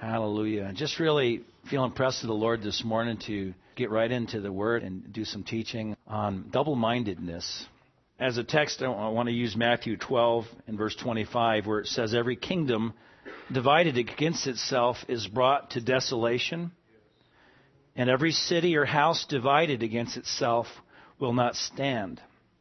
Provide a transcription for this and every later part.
Hallelujah. Just really feel impressed with the Lord this morning to get right into the Word and do some teaching on double-mindedness. As a text, I want to use Matthew 12 and verse 25, where it says, "Every kingdom divided against itself is brought to desolation, and every city or house divided against itself will not stand."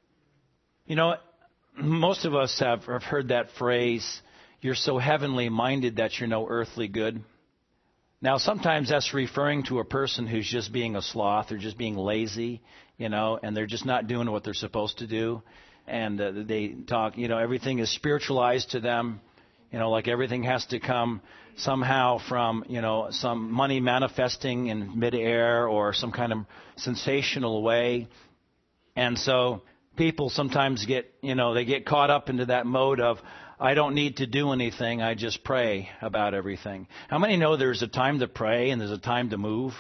You know, most of us have heard that phrase, "You're so heavenly minded that you're no earthly good." Now, sometimes that's referring to a person who's just being a sloth or just being lazy, and they're just not doing what they're supposed to do. And they talk, everything is spiritualized to them, like everything has to come somehow from, some money manifesting in midair or some kind of sensational way. And so people sometimes they get caught up into that mode of, I don't need to do anything, I just pray about everything. How many know there's a time to pray and there's a time to move?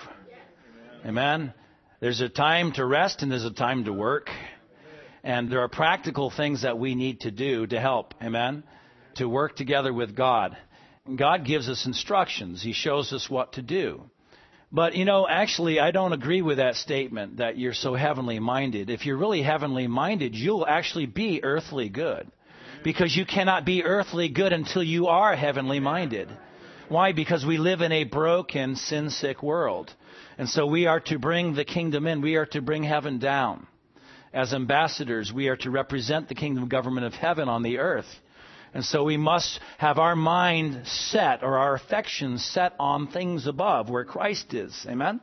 Amen? There's a time to rest and there's a time to work. And there are practical things that we need to do to help, amen, to work together with God. God gives us instructions. He shows us what to do. But, actually, I don't agree with that statement that you're so heavenly minded. If you're really heavenly minded, you'll actually be earthly good. Because you cannot be earthly good until you are heavenly minded. Why? Because we live in a broken, sin-sick world. And so we are to bring the kingdom in. We are to bring heaven down. As ambassadors, we are to represent the kingdom government of heaven on the earth. And so we must have our mind set, or our affections set on things above, where Christ is. Amen?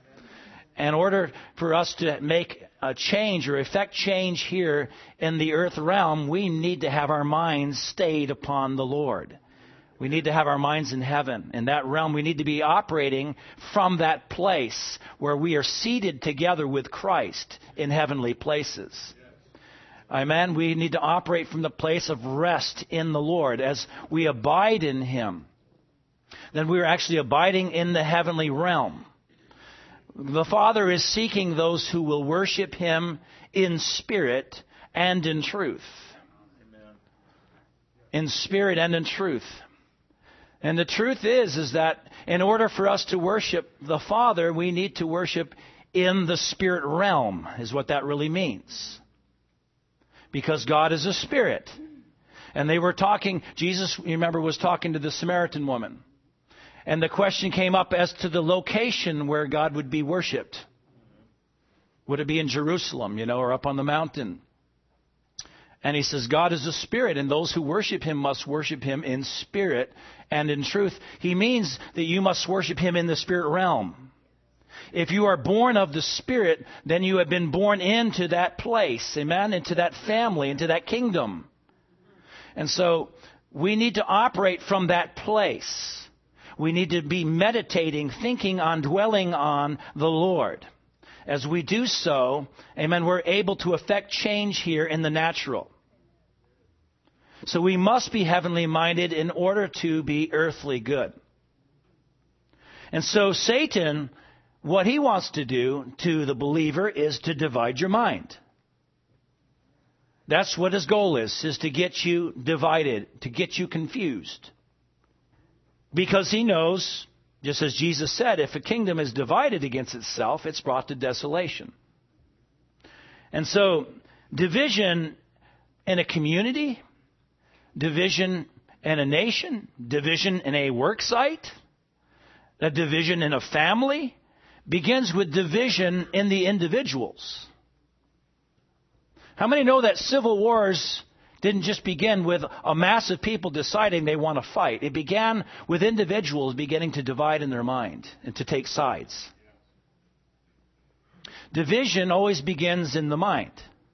In order for us to make a change or effect change here in the earth realm, we need to have our minds stayed upon the Lord. We need to have our minds in heaven. In that realm, we need to be operating from that place where we are seated together with Christ in heavenly places. Amen. We need to operate from the place of rest in the Lord as we abide in Him. Then we are actually abiding in the heavenly realm. The Father is seeking those who will worship Him in spirit and in truth. Amen. In spirit and in truth. And the truth is that in order for us to worship the Father, we need to worship in the spirit realm, is what that really means. Because God is a spirit. And they were talking, Jesus, you remember, was talking to the Samaritan woman. And the question came up as to the location where God would be worshipped. Would it be in Jerusalem, or up on the mountain? And He says, God is a spirit, and those who worship Him must worship Him in spirit and in truth. He means that you must worship Him in the spirit realm. If you are born of the Spirit, then you have been born into that place, amen, into that family, into that kingdom. And so we need to operate from that place. We need to be meditating, thinking on, dwelling on the Lord. As we do so, amen, we're able to effect change here in the natural. So we must be heavenly minded in order to be earthly good. And so Satan, what he wants to do to the believer is to divide your mind. That's what his goal is to get you divided, to get you confused. Because he knows, just as Jesus said, if a kingdom is divided against itself, it's brought to desolation. And so, division in a community, division in a nation, division in a work site, a division in a family, begins with division in the individuals. How many know that civil wars didn't just begin with a mass of people deciding they want to fight? It began with individuals beginning to divide in their mind and to take sides. Division always begins in the mind.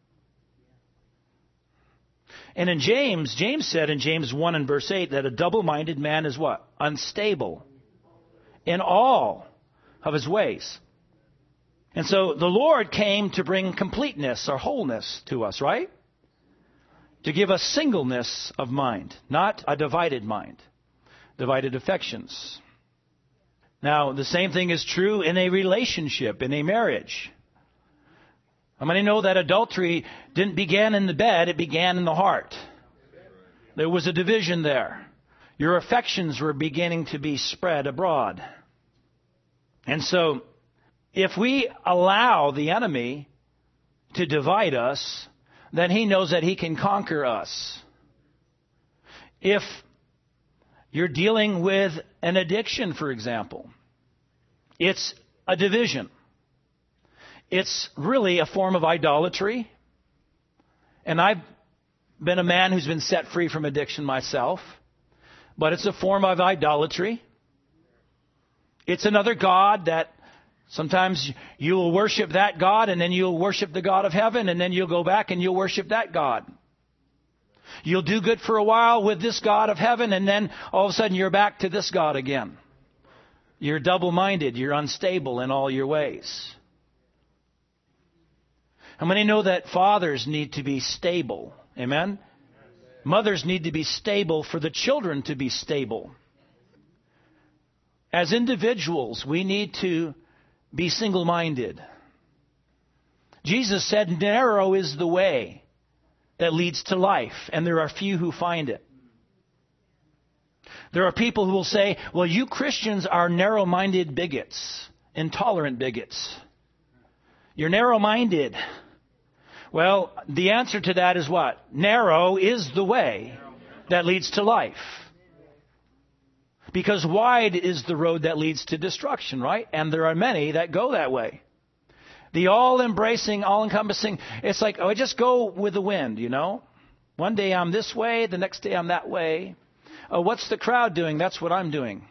And in James said in James 1 and verse 8 that a double-minded man is what? Unstable in all of his ways. And so the Lord came to bring completeness or wholeness to us, right? To give us singleness of mind, not a divided mind, divided affections. Now, the same thing is true in a relationship, in a marriage. How many know that adultery didn't begin in the bed, it began in the heart? There was a division there. Your affections were beginning to be spread abroad. And so, if we allow the enemy to divide us, then he knows that he can conquer us. If you're dealing with an addiction, for example, it's a division. It's really a form of idolatry. And I've been a man who's been set free from addiction myself. But it's a form of idolatry. It's another God that sometimes you will worship that God, and then you'll worship the God of heaven, and then you'll go back and you'll worship that God. You'll do good for a while with this God of heaven, and then all of a sudden you're back to this God again. You're double-minded. You're unstable in all your ways. How many know that fathers need to be stable? Amen? Mothers need to be stable for the children to be stable. As individuals, we need to be single-minded. Jesus said, narrow is the way that leads to life, and there are few who find it. There are people who will say, well, you Christians are narrow-minded bigots, intolerant bigots. You're narrow-minded. Well, the answer to that is what? Narrow is the way that leads to life. Because wide is the road that leads to destruction, right? And there are many that go that way. The all-embracing, all-encompassing, it's like, oh, I just go with the wind, you know? One day I'm this way, the next day I'm that way. Oh, what's the crowd doing? That's what I'm doing.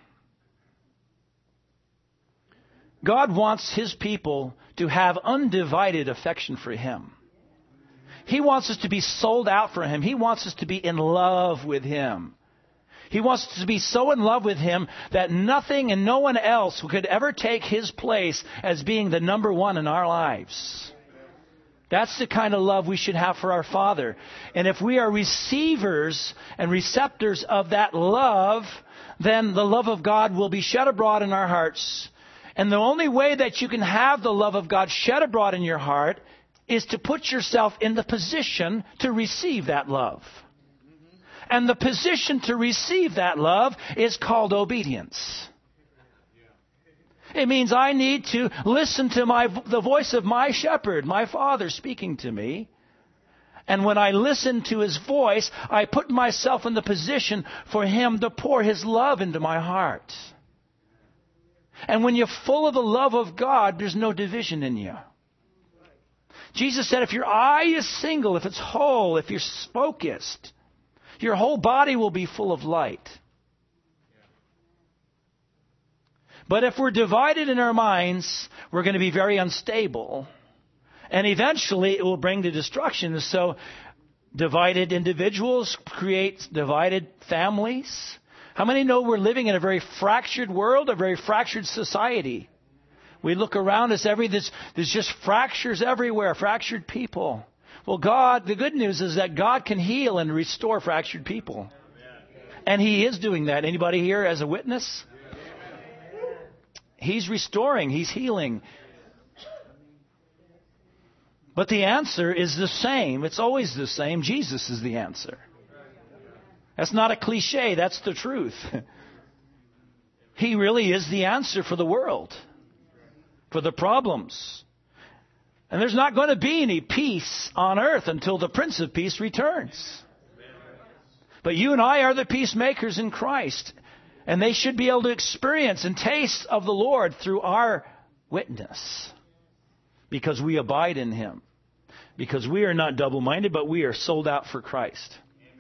God wants His people to have undivided affection for Him. He wants us to be sold out for Him. He wants us to be in love with Him. He wants us to be so in love with Him that nothing and no one else could ever take His place as being the number one in our lives. That's the kind of love we should have for our Father. And if we are receivers and receptors of that love, then the love of God will be shed abroad in our hearts. And the only way that you can have the love of God shed abroad in your heart is to put yourself in the position to receive that love. And the position to receive that love is called obedience. It means I need to listen to the voice of my shepherd, my Father speaking to me. And when I listen to His voice, I put myself in the position for Him to pour His love into my heart. And when you're full of the love of God, there's no division in you. Jesus said if your eye is single, if it's whole, if you're focused, your whole body will be full of light. But if we're divided in our minds, we're going to be very unstable. And eventually it will bring to destruction. So divided individuals create divided families. How many know we're living in a very fractured world, a very fractured society? We look around us, there's just fractures everywhere, fractured people. Well, the good news is that God can heal and restore fractured people. And He is doing that. Anybody here as a witness? He's restoring. He's healing. But the answer is the same. It's always the same. Jesus is the answer. That's not a cliche. That's the truth. He really is the answer for the world, for the problems. And there's not going to be any peace on earth until the Prince of Peace returns. But you and I are the peacemakers in Christ. And they should be able to experience and taste of the Lord through our witness. Because we abide in Him. Because we are not double-minded, but we are sold out for Christ.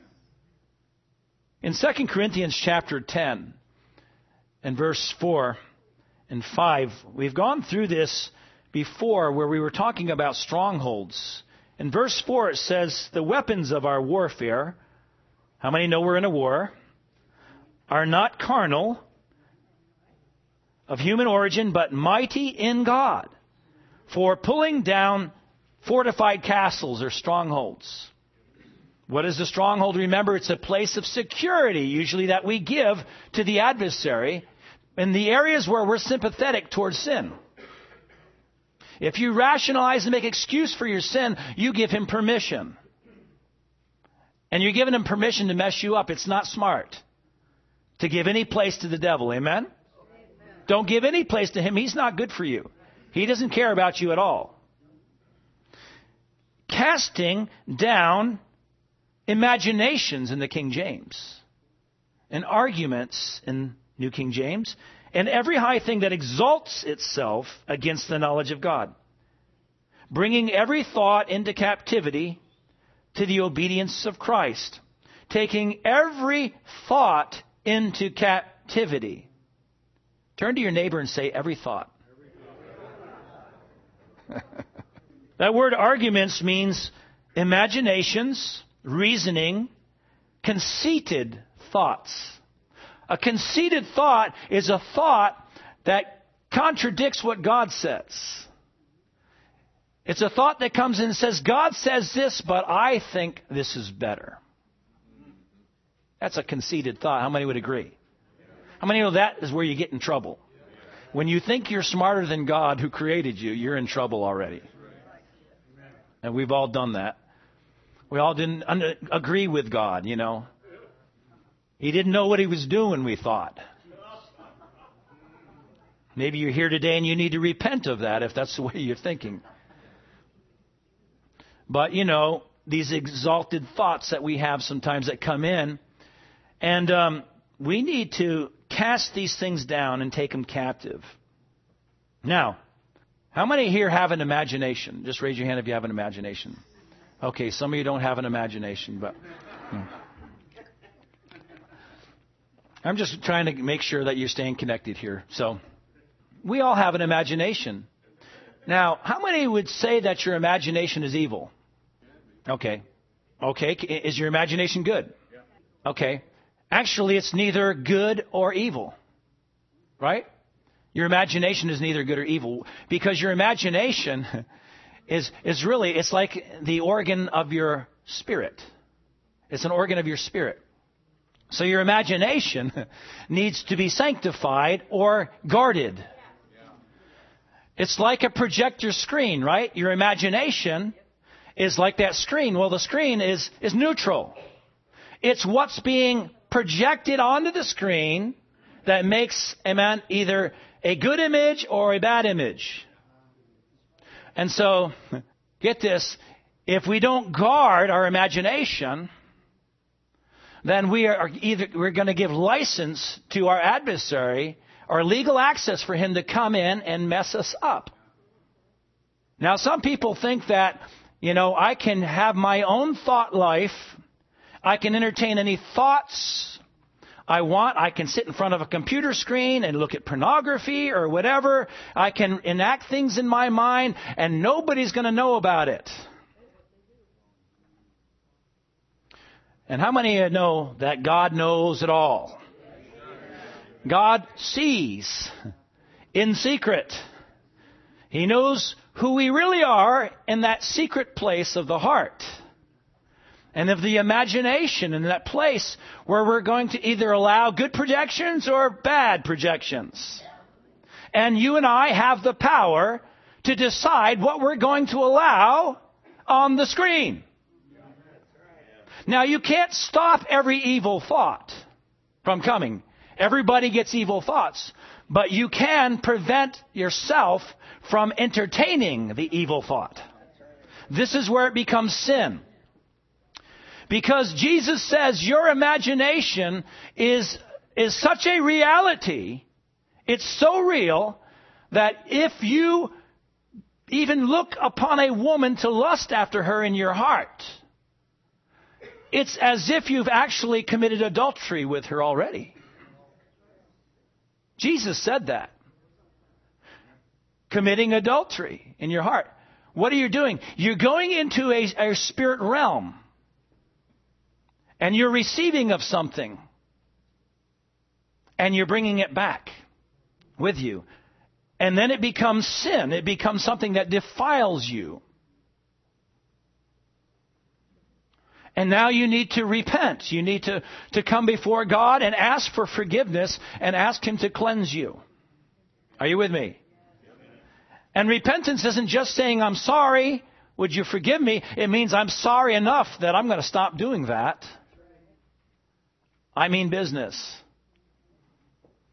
In 2 Corinthians chapter 10 and verse 4 and 5, we've gone through this before where we were talking about strongholds. In verse 4 it says, the weapons of our warfare, how many know we're in a war, are not carnal, of human origin, but mighty in God, for pulling down fortified castles or strongholds. What is a stronghold? Remember, it's a place of security, usually that we give to the adversary in the areas where we're sympathetic towards sin. If you rationalize and make excuse for your sin, you give him permission. And you're giving him permission to mess you up. It's not smart. to give any place to the devil. Amen? Don't give any place to him. He's not good for you. He doesn't care about you at all. Casting down imaginations in the King James, and arguments in New King James, and every high thing that exalts itself against the knowledge of God, bringing every thought into captivity to the obedience of Christ, taking every thought into captivity. Turn to your neighbor and say, every thought. That word arguments means imaginations, reasoning, conceited thoughts. A conceited thought is a thought that contradicts what God says. It's a thought that comes in and says, God says this, but I think this is better. That's a conceited thought. How many would agree? How many know that is where you get in trouble? When you think you're smarter than God who created you, you're in trouble already. And we've all done that. We all didn't agree with God, you know. He didn't know what he was doing, we thought. Maybe you're here today and you need to repent of that if that's the way you're thinking. But, you know, these exalted thoughts that we have sometimes that come in, and we need to cast these things down and take them captive. Now, how many here have an imagination? Just raise your hand if you have an imagination. Okay, some of you don't have an imagination, but I'm just trying to make sure that you're staying connected here. So, we all have an imagination. Now, how many would say that your imagination is evil? Okay. Okay, is your imagination good? Okay. Actually, it's neither good or evil. Right? Your imagination is neither good or evil, because your imagination is really, it's like the organ of your spirit. It's an organ of your spirit. So your imagination needs to be sanctified or guarded. It's like a projector screen, right? Your imagination is like that screen. Well, the screen is neutral. It's what's being projected onto the screen that makes, amen, either a good image or a bad image. And so, get this, if we don't guard our imagination, then we're going to give license to our adversary or legal access for him to come in and mess us up. Now, some people think that, you know, I can have my own thought life. I can entertain any thoughts I want. I can sit in front of a computer screen and look at pornography or whatever. I can enact things in my mind and nobody's going to know about it. And how many of you know that God knows it all? God sees in secret. He knows who we really are in that secret place of the heart and of the imagination, in that place where we're going to either allow good projections or bad projections. And you and I have the power to decide what we're going to allow on the screen. Now, you can't stop every evil thought from coming. Everybody gets evil thoughts. But you can prevent yourself from entertaining the evil thought. This is where it becomes sin. Because Jesus says your imagination is such a reality, it's so real, that if you even look upon a woman to lust after her in your heart, it's as if you've actually committed adultery with her already. Jesus said that. Committing adultery in your heart. What are you doing? You're going into a spirit realm. And you're receiving of something. And you're bringing it back with you. And then it becomes sin. It becomes something that defiles you. And now you need to repent. You need to come before God and ask for forgiveness and ask Him to cleanse you. Are you with me? And repentance isn't just saying, I'm sorry, would you forgive me? It means I'm sorry enough that I'm going to stop doing that. I mean business.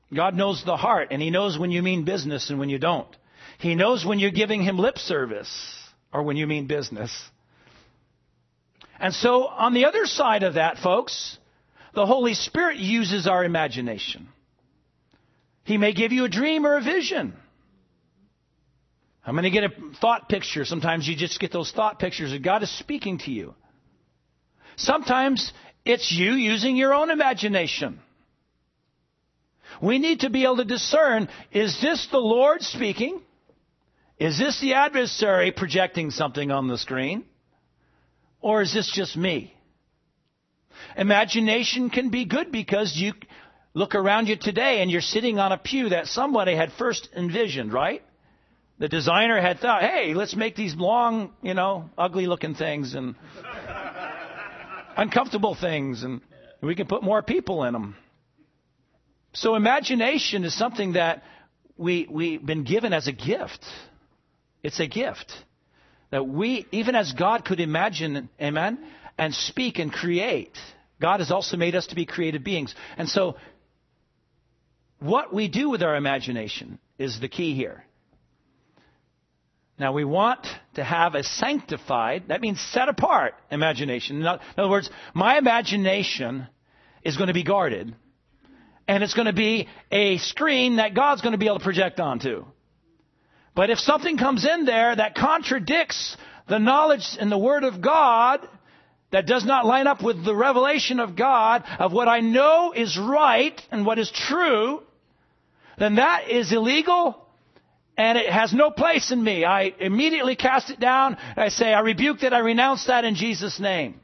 God knows the heart, and He knows when you mean business and when you don't. He knows when you're giving Him lip service or when you mean business. And so on the other side of that, folks, the Holy Spirit uses our imagination. He may give you a dream or a vision. I'm going to get a thought picture. Sometimes you just get those thought pictures that God is speaking to you. Sometimes it's you using your own imagination. We need to be able to discern, is this the Lord speaking? Is this the adversary projecting something on the screen? Or is this just me? Imagination can be good because you look around you today and you're sitting on a pew that somebody had first envisioned, right? The designer had thought, hey, let's make these long, ugly looking things and uncomfortable things, and we can put more people in them. So imagination is something that we've been given as a gift. It's a gift that we, even as God could imagine, amen, and speak and create, God has also made us to be creative beings. And so what we do with our imagination is the key here. Now, we want to have a sanctified, that means set apart imagination. In other words, my imagination is going to be guarded. And it's going to be a screen that God's going to be able to project onto. But if something comes in there that contradicts the knowledge and the Word of God, that does not line up with the revelation of God, of what I know is right and what is true, then that is illegal. And it has no place in me. I immediately cast it down. I say, I rebuke that. I renounce that in Jesus' name.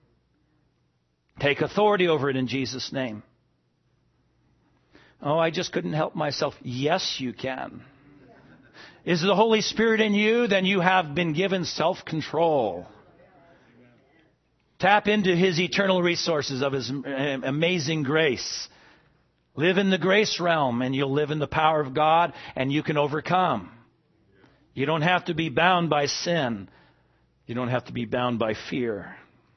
Take authority over it in Jesus' name. Oh, I just couldn't help myself. Yes, you can. Is the Holy Spirit in you? Then you have been given self-control. Tap into His eternal resources of His amazing grace. Live in the grace realm and you'll live in the power of God and you can overcome. You don't have to be bound by sin. You don't have to be bound by fear.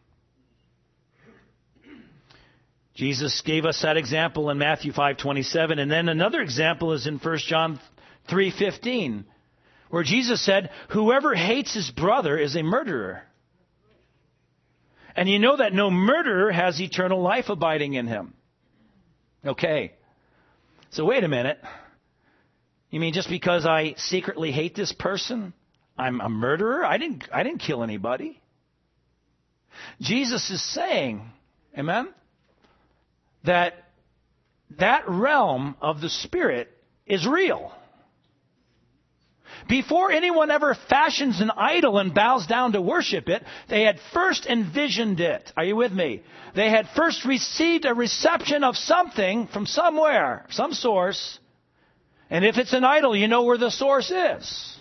Jesus gave us that example in Matthew 5:27, and then another example is in 1 John 3:15, where Jesus said, whoever hates his brother is a murderer. And you know that no murderer has eternal life abiding in him. Okay. So wait a minute. You mean just because I secretly hate this person, I'm a murderer? I didn't kill anybody. Jesus is saying, amen, that realm of the Spirit is real. Before anyone ever fashions an idol and bows down to worship it, they had first envisioned it. Are you with me? They had first received a reception of something from somewhere, some source. And if it's an idol, you know where the source is.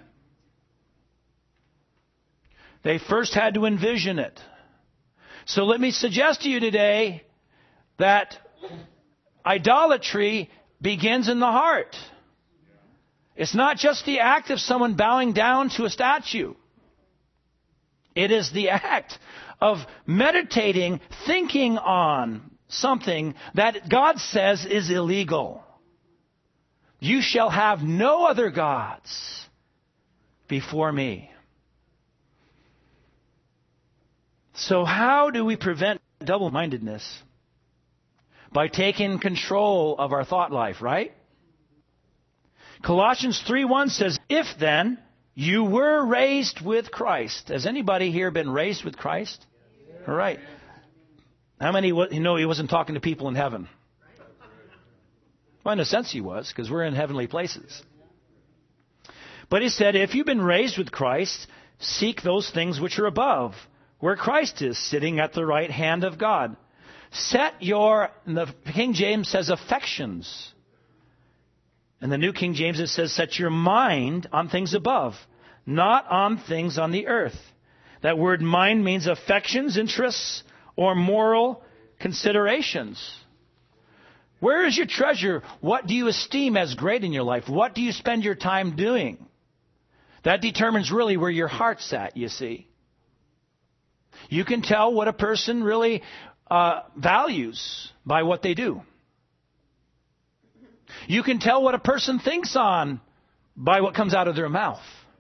They first had to envision it. So let me suggest to you today that idolatry begins in the heart. It's not just the act of someone bowing down to a statue. It is the act of meditating, thinking on something that God says is illegal. You shall have no other gods before me. So how do we prevent double-mindedness? By taking control of our thought life, right? Colossians 3:1 says, if then you were raised with Christ. Has anybody here been raised with Christ? Yeah. All right. How many know He wasn't talking to people in heaven? Well, in a sense He was, because we're in heavenly places. But He said, if you've been raised with Christ, seek those things which are above, where Christ is, sitting at the right hand of God. Set your, the King James says, affections. In the New King James it says, set your mind on things above, not on things on the earth. That word mind means affections, interests, or moral considerations. Where is your treasure? What do you esteem as great in your life? What do you spend your time doing? That determines really where your heart's at, you see. You can tell what a person really values by what they do. You can tell what a person thinks on by what comes out of their mouth.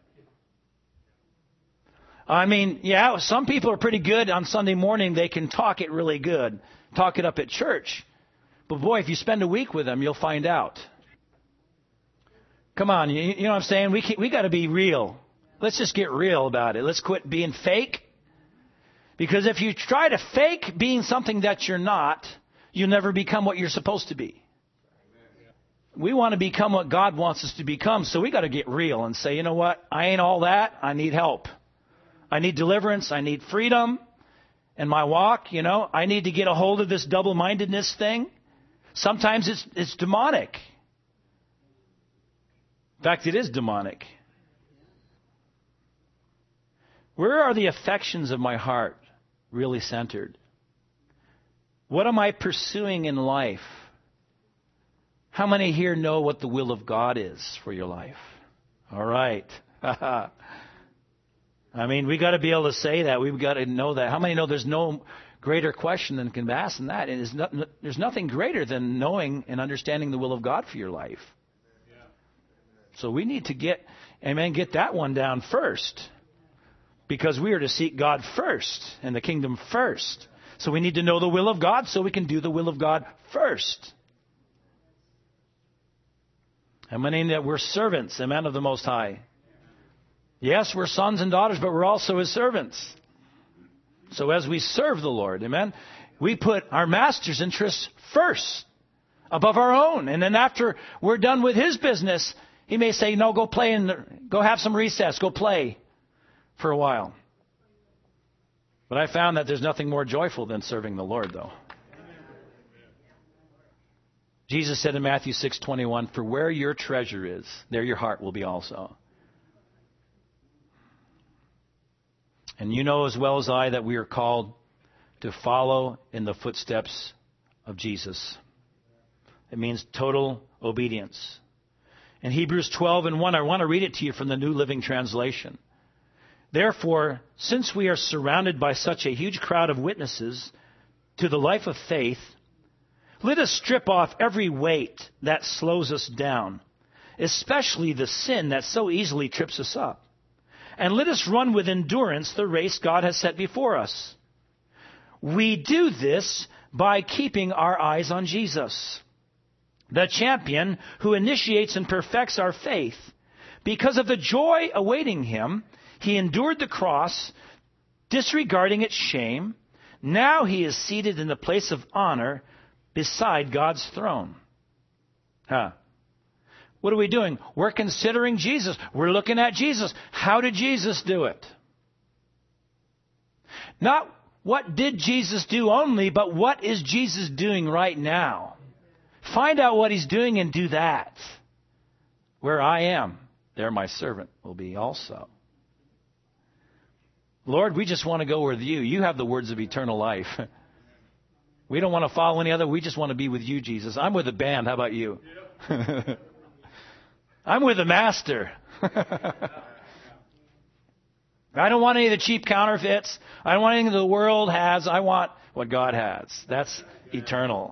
I mean, yeah, some people are pretty good on Sunday morning. They can talk it really good, talk it up at church. But boy, if you spend a week with them, you'll find out. Come on, you know what I'm saying? We got to be real. Let's just get real about it. Let's quit being fake. Because if you try to fake being something that you're not, you'll never become what you're supposed to be. We want to become what God wants us to become, so we got to get real and say, you know what? I ain't all that. I need help. I need deliverance. I need freedom in my walk. You know, I need to get a hold of this double-mindedness thing. Sometimes it's demonic. In fact, it is demonic. Where are the affections of my heart really centered? What am I pursuing in life? How many here know what the will of God is for your life? All right. I mean, we got to be able to say that. We've got to know that. How many know there's no greater question than can be asked than that? And there's nothing greater than knowing and understanding the will of God for your life. So we need to get that one down first. Because we are to seek God first and the kingdom first. So we need to know the will of God so we can do the will of God first. How many that we're servants, amen, of the Most High? Yes, we're sons and daughters, but we're also His servants. So as we serve the Lord, amen, we put our Master's interests first, above our own. And then after we're done with His business, He may say, no, go play and go have some recess, go play for a while. But I found that there's nothing more joyful than serving the Lord, though. Jesus said in Matthew 6:21, for where your treasure is, there your heart will be also. And you know as well as I that we are called to follow in the footsteps of Jesus. It means total obedience. In Hebrews 12:1, I want to read it to you from the New Living Translation. Therefore, since we are surrounded by such a huge crowd of witnesses to the life of faith, let us strip off every weight that slows us down, especially the sin that so easily trips us up. And let us run with endurance the race God has set before us. We do this by keeping our eyes on Jesus, the champion who initiates and perfects our faith. Because of the joy awaiting Him, He endured the cross, disregarding its shame. Now He is seated in the place of honor beside God's throne. What are we doing? We're considering Jesus. We're looking at Jesus. How did Jesus do it? Not what did Jesus do only, but what is Jesus doing right now? Find out what He's doing and do that. Where I am, there my servant will be also. Lord, we just want to go with You. You have the words of eternal life. We don't want to follow any other. We just want to be with You, Jesus. I'm with the band. How about you? I'm with the Master. I don't want any of the cheap counterfeits. I don't want anything the world has. I want what God has. That's eternal.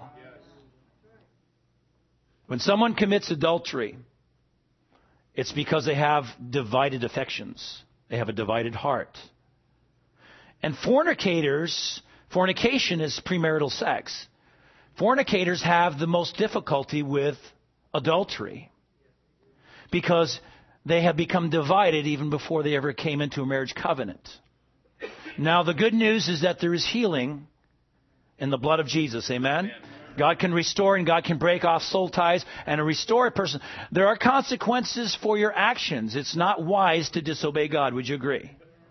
When someone commits adultery, it's because they have divided affections. They have a divided heart. And fornication is premarital sex. Fornicators have the most difficulty with adultery because they have become divided even before they ever came into a marriage covenant. Now, the good news is that there is healing in the blood of Jesus. Amen? God can restore and God can break off soul ties and restore a person. There are consequences for your actions. It's not wise to disobey God. Would you agree?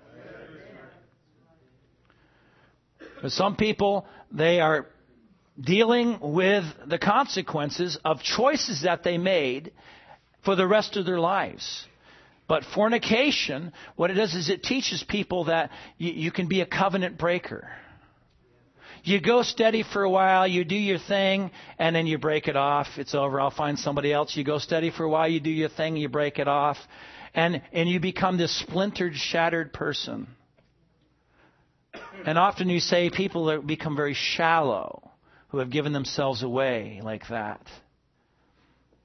Some people, they are dealing with the consequences of choices that they made for the rest of their lives. But fornication, what it does is it teaches people that you can be a covenant breaker. You go steady for a while, you do your thing, and then you break it off. It's over, I'll find somebody else. You go steady for a while, you do your thing, you break it off. And you become this splintered, shattered person. And often you say people that become very shallow, who have given themselves away like that.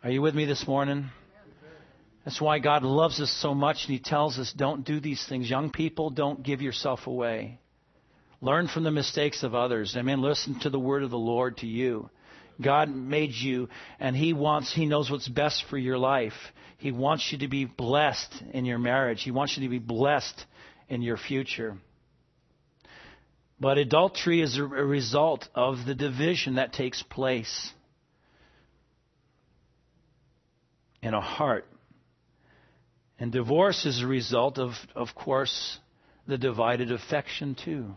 Are you with me this morning? That's why God loves us so much, and He tells us, don't do these things. Young people, don't give yourself away. Learn from the mistakes of others. Amen. Listen to the word of the Lord to you. God made you, and He knows what's best for your life. He wants you to be blessed in your marriage. He wants you to be blessed in your future. But adultery is a result of the division that takes place in a heart. And divorce is a result of course, the divided affection too.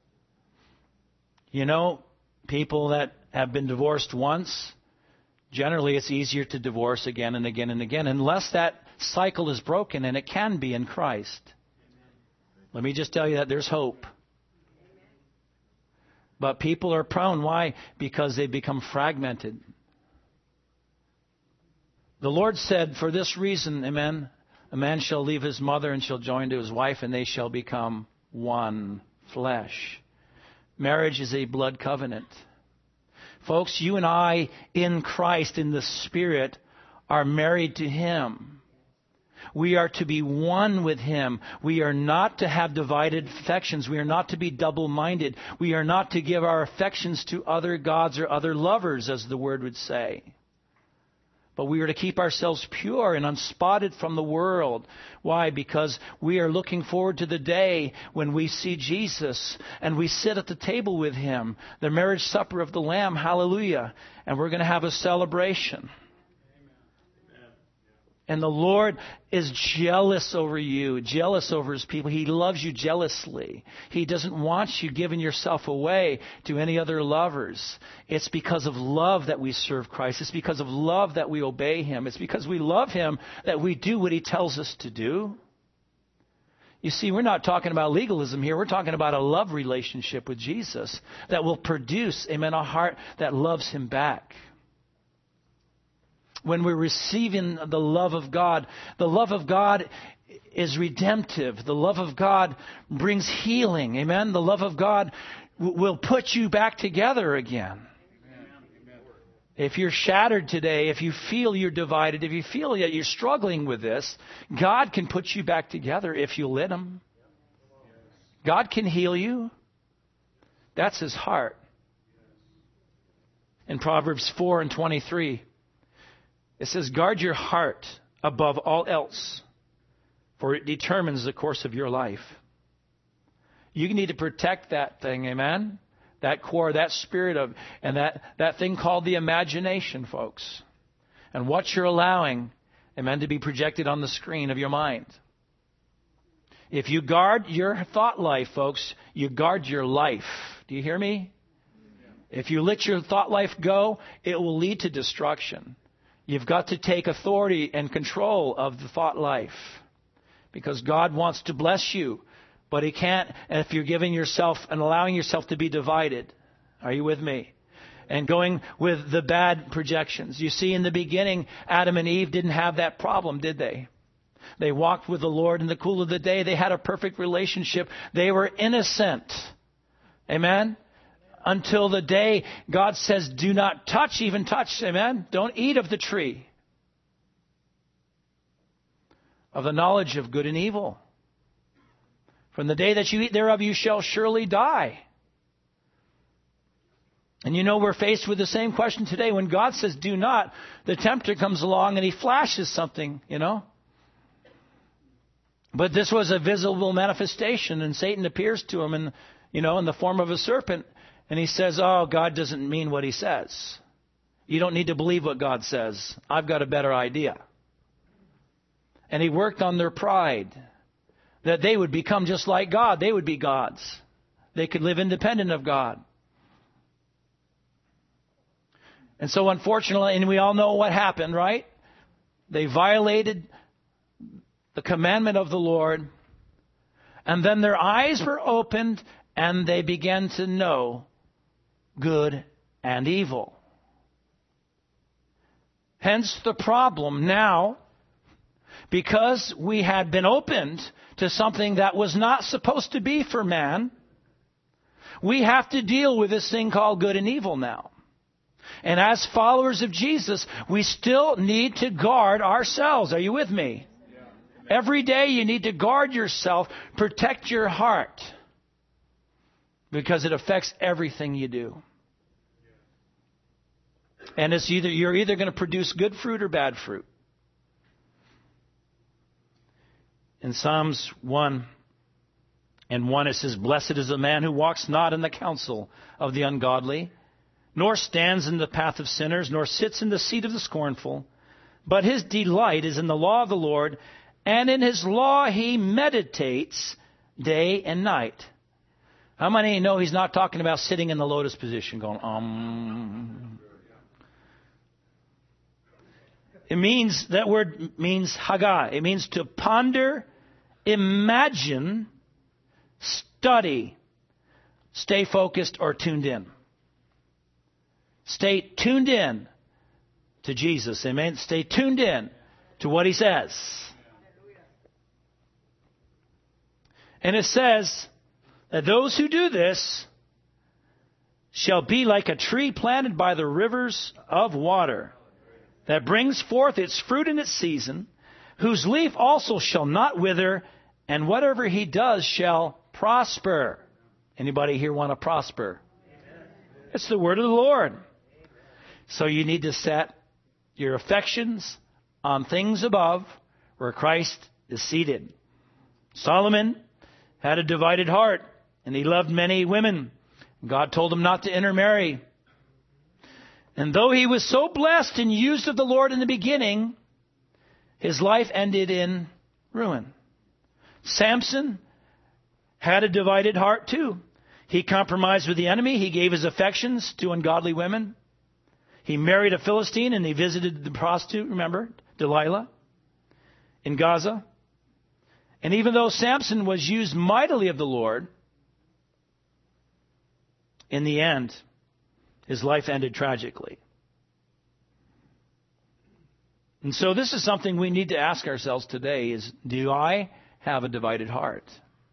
You know, people that have been divorced once, generally it's easier to divorce again and again and again, unless that cycle is broken, and it can be in Christ. Let me just tell you that there's hope. But people are prone. Why? Because they become fragmented. The Lord said, for this reason, amen, a man shall leave his mother and shall join to his wife, and they shall become one flesh. Marriage is a blood covenant. Folks, you and I in Christ, in the Spirit, are married to Him. We are to be one with Him. We are not to have divided affections. We are not to be double-minded. We are not to give our affections to other gods or other lovers, as the Word would say. But we are to keep ourselves pure and unspotted from the world. Why? Because we are looking forward to the day when we see Jesus and we sit at the table with Him, the marriage supper of the Lamb. Hallelujah. And we're going to have a celebration. And the Lord is jealous over you, jealous over His people. He loves you jealously. He doesn't want you giving yourself away to any other lovers. It's because of love that we serve Christ. It's because of love that we obey Him. It's because we love Him that we do what He tells us to do. You see, we're not talking about legalism here. We're talking about a love relationship with Jesus that will produce, amen, a heart that loves Him back. When we're receiving the love of God is redemptive. The love of God brings healing. Amen? The love of God will put you back together again. Amen. If you're shattered today, if you feel you're divided, if you feel that you're struggling with this, God can put you back together if you let Him. God can heal you. That's His heart. In Proverbs 4:23, it says, guard your heart above all else, for it determines the course of your life. You need to protect that thing, amen? That core, that spirit of, and that thing called the imagination, folks. And what you're allowing, amen, to be projected on the screen of your mind. If you guard your thought life, folks, you guard your life. Do you hear me? If you let your thought life go, it will lead to destruction. You've got to take authority and control of the thought life, because God wants to bless you, but He can't if you're giving yourself and allowing yourself to be divided. Are you with me? And going with the bad projections. You see, in the beginning, Adam and Eve didn't have that problem, did they? They walked with the Lord in the cool of the day. They had a perfect relationship. They were innocent. Amen? Until the day God says, do not touch, even touch, amen? Don't eat of the tree of the knowledge of good and evil. From the day that you eat thereof, you shall surely die. And you know, we're faced with the same question today. When God says, do not, the tempter comes along and he flashes something, you know. But this was a visible manifestation, and Satan appears to him in the form of a serpent. And he says, oh, God doesn't mean what He says. You don't need to believe what God says. I've got a better idea. And he worked on their pride, that they would become just like God. They would be gods. They could live independent of God. And so unfortunately, and we all know what happened, right? They violated the commandment of the Lord. And then their eyes were opened and they began to know good and evil. Hence the problem now, because we had been opened to something that was not supposed to be for man, we have to deal with this thing called good and evil now. And as followers of Jesus, we still need to guard ourselves. Are you with me? Every day you need to guard yourself, protect your heart, because it affects everything you do. And you're either going to produce good fruit or bad fruit. In Psalms 1:1 it says, "Blessed is the man who walks not in the counsel of the ungodly, nor stands in the path of sinners, nor sits in the seat of the scornful. But his delight is in the law of the Lord, and in his law he meditates day and night." How many know he's not talking about sitting in the lotus position going, It means, that word means haga. It means to ponder, imagine, study, stay focused or tuned in. Stay tuned in to Jesus. Amen. Stay tuned in to what he says. And it says that those who do this shall be like a tree planted by the rivers of water, that brings forth its fruit in its season, whose leaf also shall not wither, and whatever he does shall prosper. Anybody here want to prosper? It's the word of the Lord. So you need to set your affections on things above, where Christ is seated. Solomon had a divided heart, and he loved many women. God told him not to intermarry. And though he was so blessed and used of the Lord in the beginning, his life ended in ruin. Samson had a divided heart too. He compromised with the enemy. He gave his affections to ungodly women. He married a Philistine and he visited the prostitute, remember, Delilah, in Gaza. And even though Samson was used mightily of the Lord, in the end, his life ended tragically. And so this is something we need to ask ourselves today is, do I have a divided heart?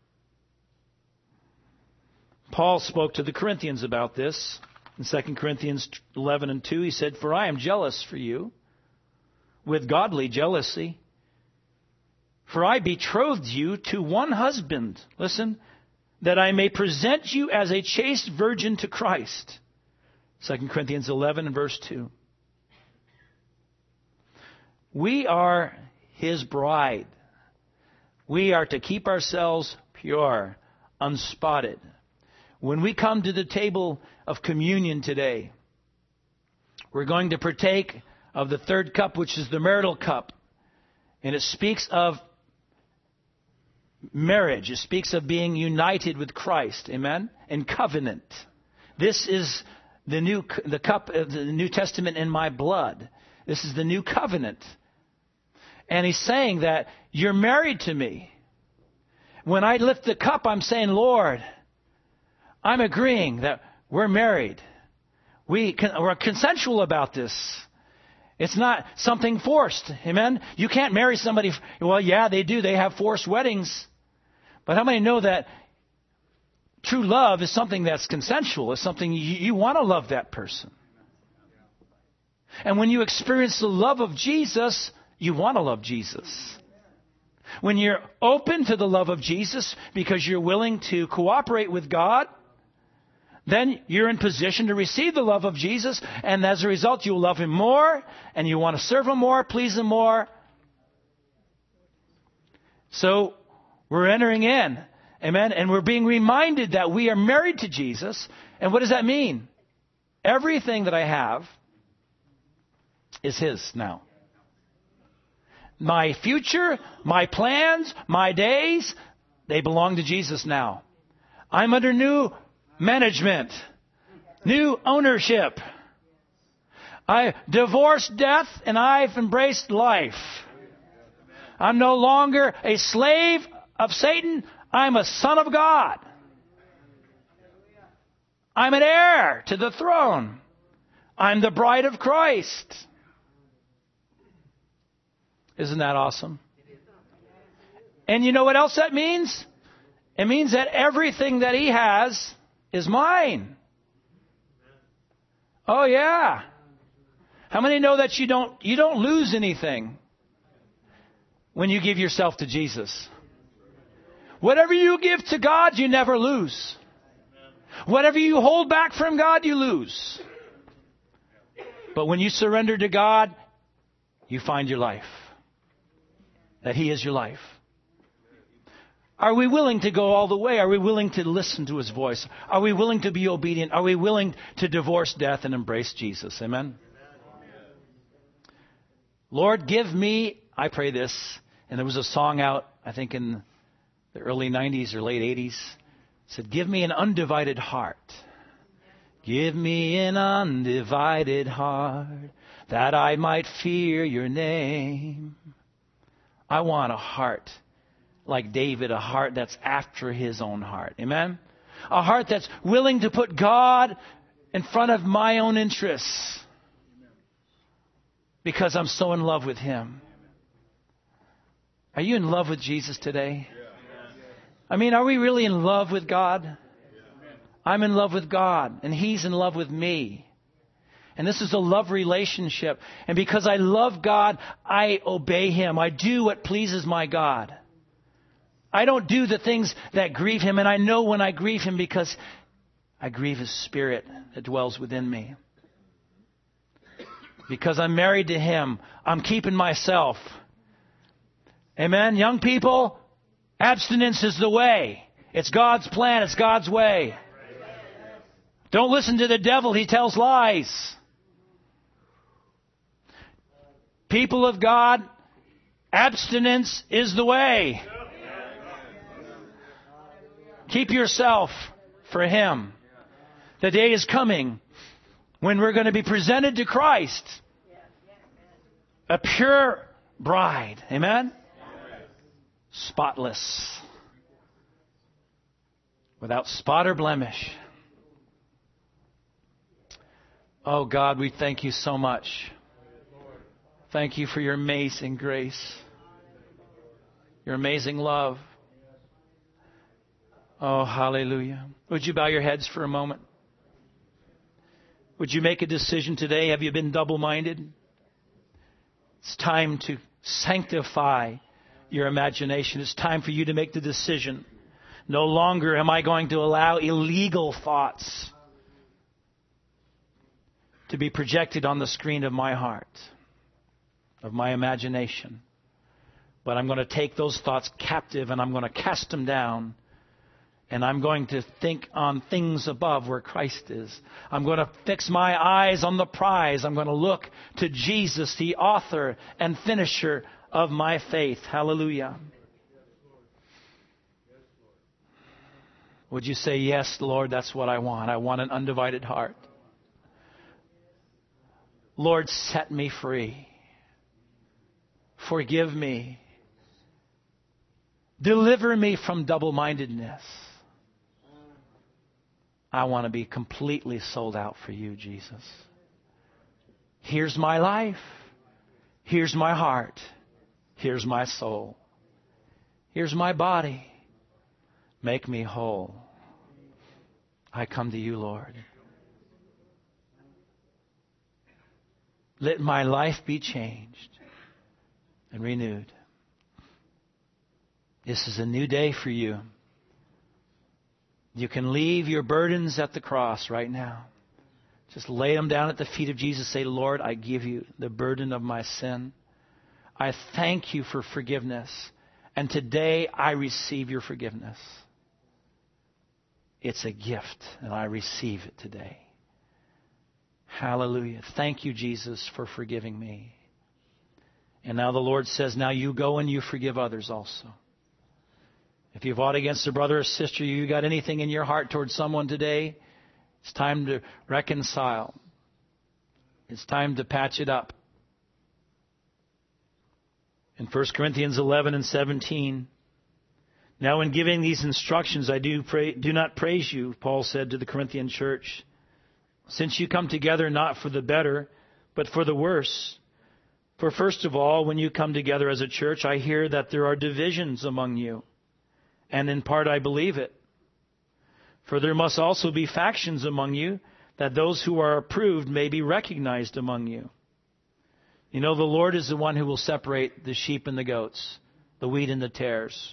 Paul spoke to the Corinthians about this. In 2 Corinthians 11:2, he said, "For I am jealous for you with godly jealousy. For I betrothed you to one husband," listen, "that I may present you as a chaste virgin to Christ." 2 Corinthians 11 and verse 2. We are his bride. We are to keep ourselves pure, unspotted. When we come to the table of communion today, we're going to partake of the third cup, which is the marital cup. And it speaks of marriage. It speaks of being united with Christ. Amen? In covenant. This is the cup of the New Testament in my blood. This is the new covenant. And he's saying that you're married to me. When I lift the cup, I'm saying, Lord, I'm agreeing that we're married. We're consensual about this. It's not something forced. Amen? You can't marry somebody. Well, yeah, they do. They have forced weddings. But how many know that true love is something that's consensual? It's something you want to love that person. And when you experience the love of Jesus, you want to love Jesus. When you're open to the love of Jesus because you're willing to cooperate with God, then you're in position to receive the love of Jesus. And as a result, you'll love him more and you want to serve him more, please him more. So we're entering in. Amen. And we're being reminded that we are married to Jesus. And what does that mean? Everything that I have is his now. My future, my plans, my days, they belong to Jesus now. I'm under new management, new ownership. I divorced death and I've embraced life. I'm no longer a slave of Satan. I'm a son of God. I'm an heir to the throne. I'm the bride of Christ. Isn't that awesome? And you know what else that means? It means that everything that he has is mine. Oh, yeah. How many know that you don't lose anything when you give yourself to Jesus? Whatever you give to God, you never lose. Whatever you hold back from God, you lose. But when you surrender to God, you find your life. That He is your life. Are we willing to go all the way? Are we willing to listen to His voice? Are we willing to be obedient? Are we willing to divorce death and embrace Jesus? Amen? Lord, give me, I pray this, and there was a song out, I think in the early 90s or late 80s, said, give me an undivided heart. Give me an undivided heart that I might fear your name. I want a heart like David, a heart that's after His own heart. Amen? A heart that's willing to put God in front of my own interests because I'm so in love with Him. Are you in love with Jesus today? I mean, are we really in love with God? I'm in love with God, and He's in love with me. And this is a love relationship. And because I love God, I obey Him. I do what pleases my God. I don't do the things that grieve Him, and I know when I grieve Him because I grieve His Spirit that dwells within me. Because I'm married to Him, I'm keeping myself. Amen? Young people, abstinence is the way. It's God's plan. It's God's way. Don't listen to the devil. He tells lies. People of God, abstinence is the way. Keep yourself for Him. The day is coming when we're going to be presented to Christ. A pure bride. Amen? Spotless. Without spot or blemish. Oh God, we thank You so much. Thank You for Your amazing grace. Your amazing love. Oh, hallelujah. Would you bow your heads for a moment? Would you make a decision today? Have you been double-minded? It's time to sanctify your imagination. It's time for you to make the decision. No longer am I going to allow illegal thoughts to be projected on the screen of my heart, of my imagination. But I'm going to take those thoughts captive and I'm going to cast them down. And I'm going to think on things above where Christ is. I'm going to fix my eyes on the prize. I'm going to look to Jesus, the author and finisher of my faith. Hallelujah. Would you say, yes, Lord, that's what I want. I want an undivided heart. Lord, set me free. Forgive me. Deliver me from double-mindedness. I want to be completely sold out for You, Jesus. Here's my life. Here's my heart. Here's my soul. Here's my body. Make me whole. I come to You, Lord. Let my life be changed and renewed. This is a new day for you. You can leave your burdens at the cross right now. Just lay them down at the feet of Jesus. Say, Lord, I give You the burden of my sin. I thank You for forgiveness. And today I receive Your forgiveness. It's a gift, and I receive it today. Hallelujah. Thank You, Jesus, for forgiving me. And now the Lord says, now you go and you forgive others also. If you've fought against a brother or sister, you got anything in your heart towards someone today, it's time to reconcile. It's time to patch it up. In 1 Corinthians 11 and 17, now in giving these instructions, I do not praise you, Paul said to the Corinthian church, since you come together not for the better, but for the worse. For first of all, when you come together as a church, I hear that there are divisions among you. And in part I believe it. For there must also be factions among you, that those who are approved may be recognized among you. You know, the Lord is the one who will separate the sheep and the goats, the wheat and the tares.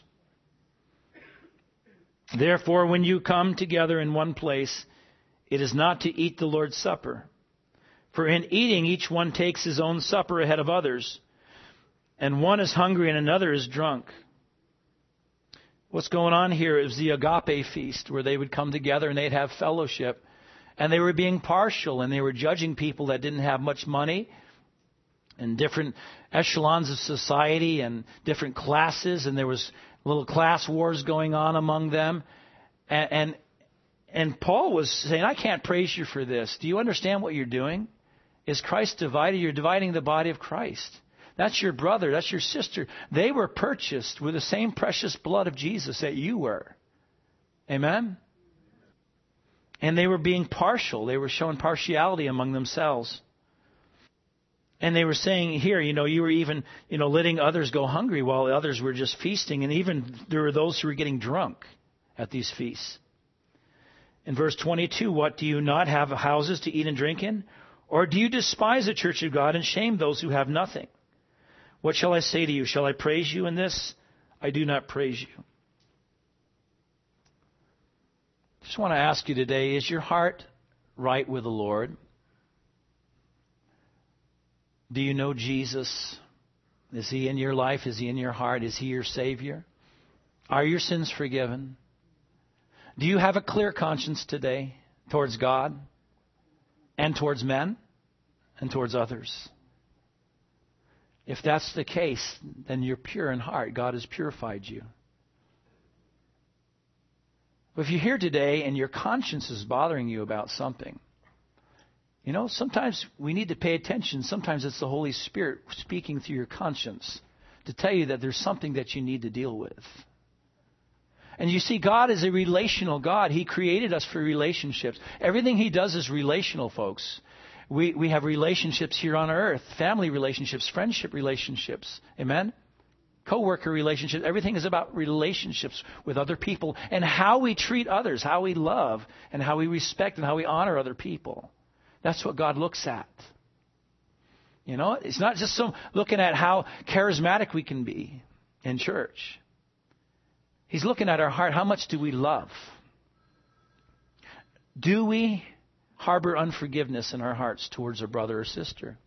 Therefore, when you come together in one place, it is not to eat the Lord's Supper. For in eating, each one takes his own supper ahead of others, and one is hungry and another is drunk. What's going on here is the agape feast, where they would come together and they'd have fellowship. And they were being partial, and they were judging people that didn't have much money, and different echelons of society and different classes, and there was little class wars going on among them. And Paul was saying, I can't praise you for this. Do you understand what you're doing? Is Christ divided? You're dividing the body of Christ. That's your brother. That's your sister. They were purchased with the same precious blood of Jesus that you were. Amen? And they were being partial. They were showing partiality among themselves. And they were saying here, you were even, letting others go hungry while the others were just feasting. And even there were those who were getting drunk at these feasts. In verse 22, what, do you not have houses to eat and drink in? Or do you despise the church of God and shame those who have nothing? What shall I say to you? Shall I praise you in this? I do not praise you. Just want to ask you today, is your heart right with the Lord? Do you know Jesus? Is He in your life? Is He in your heart? Is He your Savior? Are your sins forgiven? Do you have a clear conscience today towards God and towards men and towards others? If that's the case, then you're pure in heart. God has purified you. But if you're here today and your conscience is bothering you about something, sometimes we need to pay attention. Sometimes it's the Holy Spirit speaking through your conscience to tell you that there's something that you need to deal with. And you see, God is a relational God. He created us for relationships. Everything He does is relational, folks. We have relationships here on earth, family relationships, friendship relationships. Amen? Co-worker relationships. Everything is about relationships with other people and how we treat others, how we love and how we respect and how we honor other people. That's what God looks at. It's not just looking at how charismatic we can be in church. He's looking at our heart. How much do we love? Do we harbor unforgiveness in our hearts towards a brother or sister?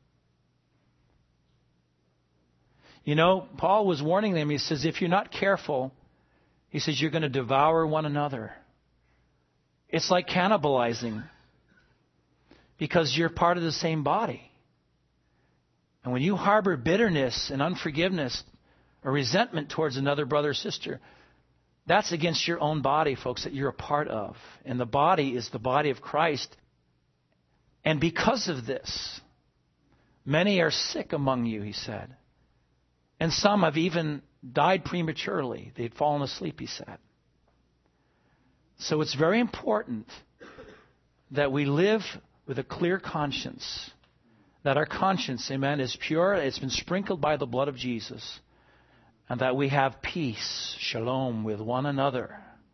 Paul was warning them. He says, if you're not careful, he says, you're going to devour one another. It's like cannibalizing because you're part of the same body. And when you harbor bitterness and unforgiveness or resentment towards another brother or sister, that's against your own body, folks, that you're a part of. And the body is the body of Christ. And because of this, many are sick among you, he said. And some have even died prematurely. They'd fallen asleep, he said. So it's very important that we live with a clear conscience. That our conscience, amen, is pure. It's been sprinkled by the blood of Jesus. And that we have peace, shalom, with one another.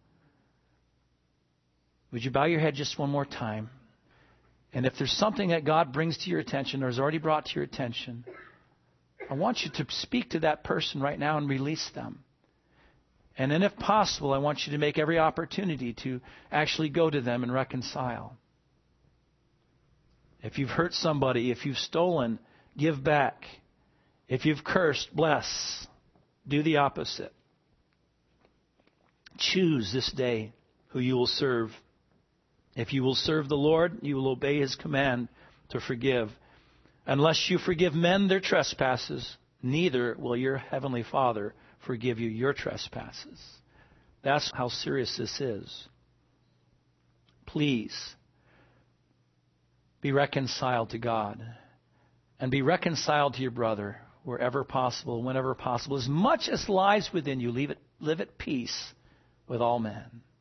Would you bow your head just one more time? And if there's something that God brings to your attention or has already brought to your attention, I want you to speak to that person right now and release them. And then if possible, I want you to make every opportunity to actually go to them and reconcile. If you've hurt somebody, if you've stolen, give back. If you've cursed, bless. Do the opposite. Choose this day who you will serve. If you will serve the Lord, you will obey His command to forgive. Unless you forgive men their trespasses, neither will your heavenly Father forgive you your trespasses. That's how serious this is. Please be reconciled to God and be reconciled to your brother wherever possible, whenever possible. As much as lies within you, live at peace with all men.